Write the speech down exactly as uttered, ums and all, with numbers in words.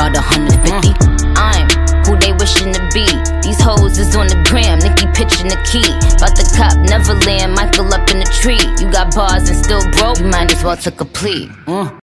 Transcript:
about a hundred fifty. I'm who they wishing to be. These hoes is on the gram, Nicki pitching the key. About the cop, Neverland, Michael up in the tree. You got bars and still broke, you might as well took a plea.